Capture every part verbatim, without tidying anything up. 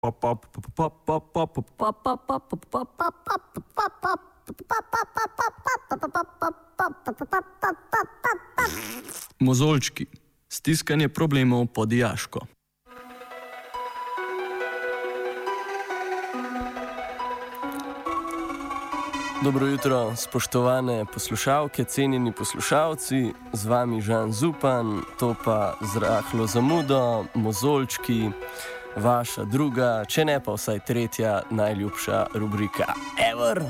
Mozolčki. Stiskanje problemov po dijaško. Dobro jutro, spoštovane poslušalke, cenjeni poslušalci, z vami Žan Zupan, to pa z rahlo zamudo, Mozolčki, vaša druga, če ne pa vsaj tretja najljubša rubrika ever.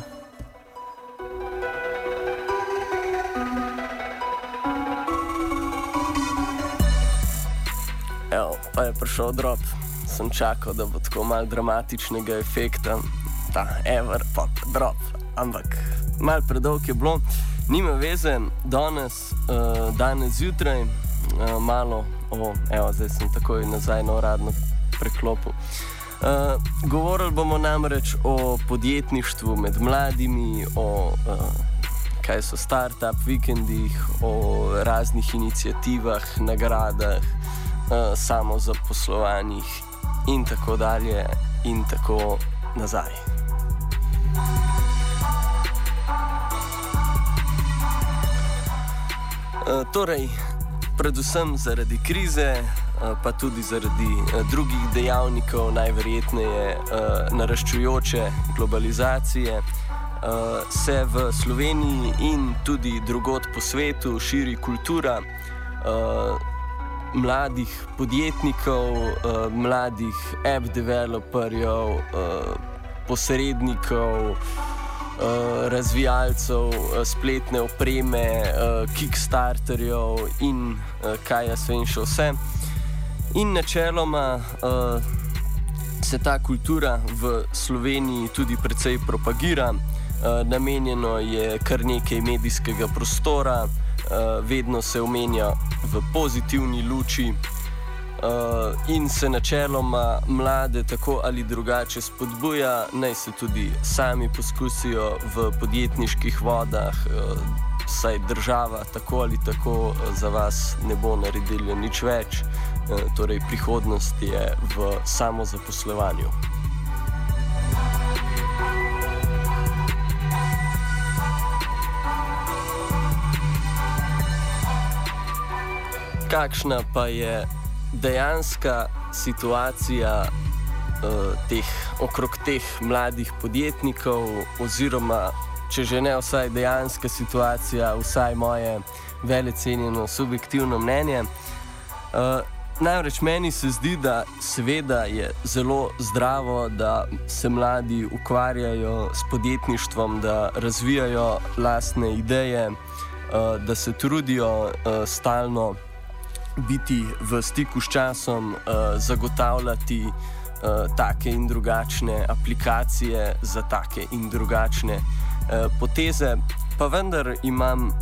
Evo, pa je prišel drop. Sem čakal, da bo tako malo dramatičnega efekta. Ta ever, pa drop. Ampak malo predolg je bilo. Nima veze, danes, uh, danes zjutraj, uh, malo, o, evo, zdaj sem takoj nazaj na uradno preklopu. Uh, govorili bomo namreč o podjetništvu med mladimi, o uh, kaj so startup vikendih, o raznih iniciativah, nagradah, uh, samozaposlovanjih in tako dalje in tako nazaj. Uh, torej, predvsem zaradi krize, uh, pa tudi zaradi uh, drugih dejavnikov, najverjetneje uh, naraščujoče globalizacije, uh, se v Sloveniji in tudi drugod po svetu širi kultura uh, mladih podjetnikov, uh, mladih app developerjev, uh, posrednikov, Uh, razvijalcev uh, spletne opreme, uh, kickstarterjev in uh, kaj jaz vem še vse. In načeloma uh, se ta kultura v Sloveniji tudi precej propagira. Uh, namenjeno je kar nekaj medijskega prostora, uh, vedno se omenja v pozitivni luči. Uh, in se načeloma mlade tako ali drugače spodbuja, naj se tudi sami poskusijo v podjetniških vodah, uh, saj država tako ali tako uh, za vas ne bo naredila nič več, uh, torej prihodnost je v samozaposlovanju. Kakšna pa je dejanska situacija uh, teh, okrog teh mladih podjetnikov, oziroma, če že ne vsaj dejanska situacija, vsaj moje velecenjeno subjektivno mnenje. Uh, namreč meni se zdi, da seveda je zelo zdravo, da se mladi ukvarjajo s podjetništvom, da razvijajo lastne ideje, uh, da se trudijo uh, stalno biti v stiku s časom, uh, zagotavljati uh, take in drugačne aplikacije za take in drugačne uh, poteze, pa vendar imam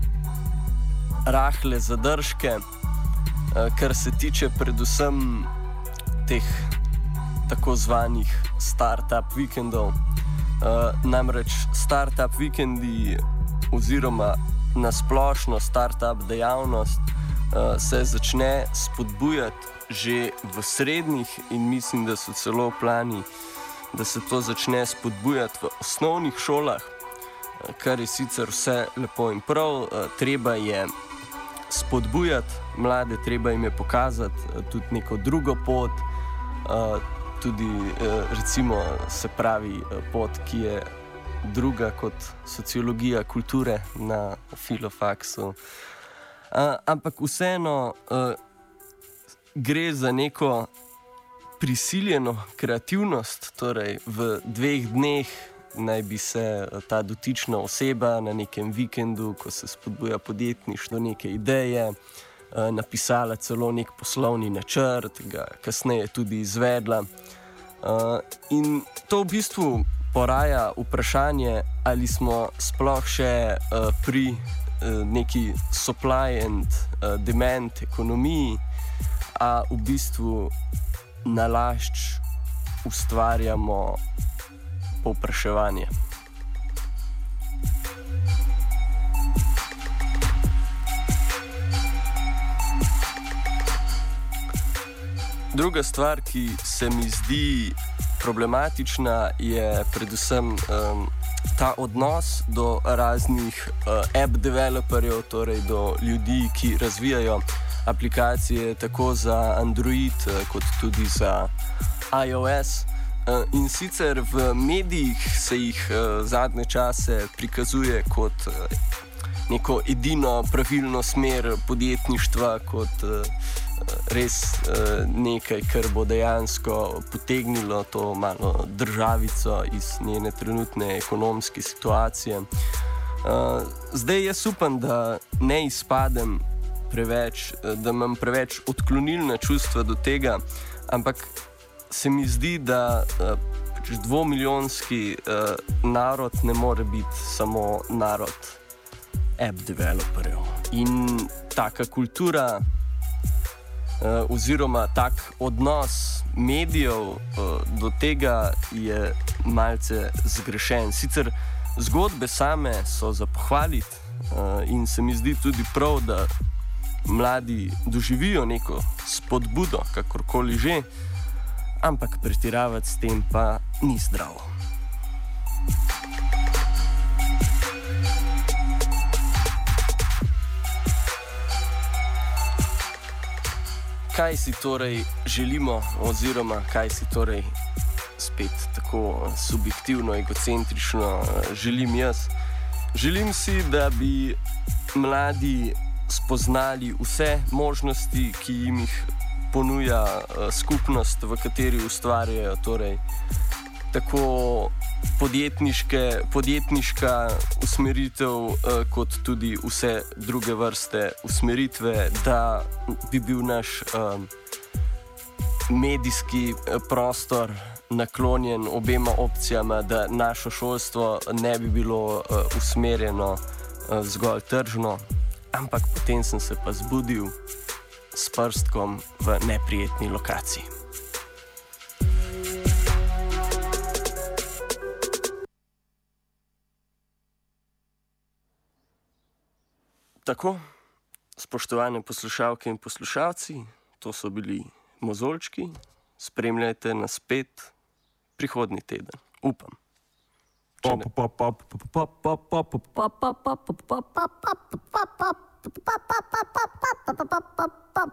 rahle zadržke, uh, kar se tiče predvsem teh tako zvanih startup vikendov. Uh, namreč startup vikendi oziroma nasplošno startup dejavnost Uh, se začne spodbujati že v srednjih in mislim, da so celo plani, da se to začne spodbujati v osnovnih šolah, uh, kar je sicer vse lepo in prav. Uh, treba je spodbujati mlade, treba jim je pokazati uh, tudi neko drugo pot, uh, tudi uh, recimo se pravi uh, pot, ki je druga kot sociologija kulture na filofaksu. Uh, ampak vseeno uh, gre za neko prisiljeno kreativnost, torej v dveh dneh naj bi se ta dotična oseba na nekem vikendu, ko se spodbuja podjetništvo, neke ideje, uh, napisala celo nek poslovni načrt, ga kasneje tudi izvedla. Uh, in to v bistvu poraja vprašanje, ali smo sploh še uh, pri neki supply and uh, demand ekonomiji, a v bistvu nalašč ustvarjamo povpraševanje. druga stvar, ki se mi zdi problematična, je predvsem um, ta odnos do raznih uh, app developerjev, torej do ljudi, ki razvijajo aplikacije tako za Android, uh, kot tudi za iOS. Uh, in sicer v medijih se jih uh, zadnje čase prikazuje kot uh, neko edino pravilno smer podjetništva, kot uh, res uh, nekaj, kar bo dejansko potegnilo to malo državico iz njene trenutne ekonomske situacije. Uh, zdaj jaz upam, da ne izpadem preveč, da imam preveč odklonilna čustva do tega, ampak se mi zdi, da uh, dvomilijonski uh, narod ne more biti samo narod app developerjev. In taka kultura uh, oziroma tak odnos medijev uh, do tega je malce zgrešen. Sicer zgodbe same so za pohvaliti uh, in se mi zdi tudi prav, da mladi doživijo neko spodbudo, kakorkoli že, ampak pretiravati s tem pa ni zdravo. Kaj si torej želimo, oziroma kaj si torej spet tako subjektivno, egocentrično želim jaz? Želim si, da bi mladi spoznali vse možnosti, ki jim jih ponuja uh, skupnost, v kateri ustvarjajo, torej tako podjetniška usmeritev, uh, kot tudi vse druge vrste usmeritve, da bi bil naš uh, medijski prostor naklonjen obema opcijama, da naše šolstvo ne bi bilo uh, usmerjeno uh, zgolj tržno, ampak potem sem se pa zbudil s prstkom v neprijetni lokaciji. Tako, spoštovane poslušalke in poslušalci, to so bili Mozolčki. Spremljajte nas spet prihodnji teden. Upam.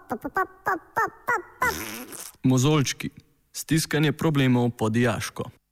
Mozolčki. Stiskanje problemov po dijaško.